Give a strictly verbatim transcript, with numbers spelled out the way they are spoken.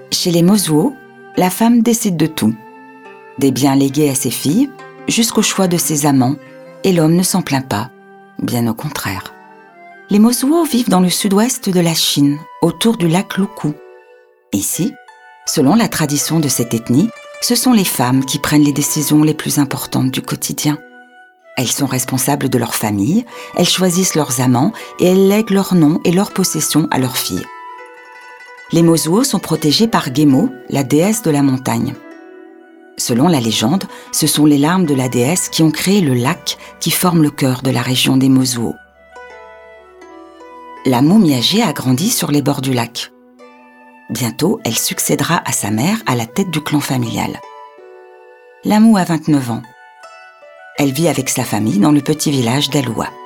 Chez les Mozuo, la femme décide de tout. Des biens légués à ses filles, jusqu'au choix de ses amants, et l'homme ne s'en plaint pas, bien au contraire. Les Mozuo vivent dans le sud-ouest de la Chine, autour du lac Lukou. Ici, selon la tradition de cette ethnie, ce sont les femmes qui prennent les décisions les plus importantes du quotidien. Elles sont responsables de leur famille, elles choisissent leurs amants et elles lèguent leur nom et leurs possessions à leurs filles. Les Mozuo sont protégés par Gemo, la déesse de la montagne. Selon la légende, ce sont les larmes de la déesse qui ont créé le lac qui forme le cœur de la région des Mozuo. La Mu Miaget a grandi sur les bords du lac. Bientôt, elle succédera à sa mère à la tête du clan familial. La Mu a vingt-neuf ans. Elle vit avec sa famille dans le petit village d'Aloua.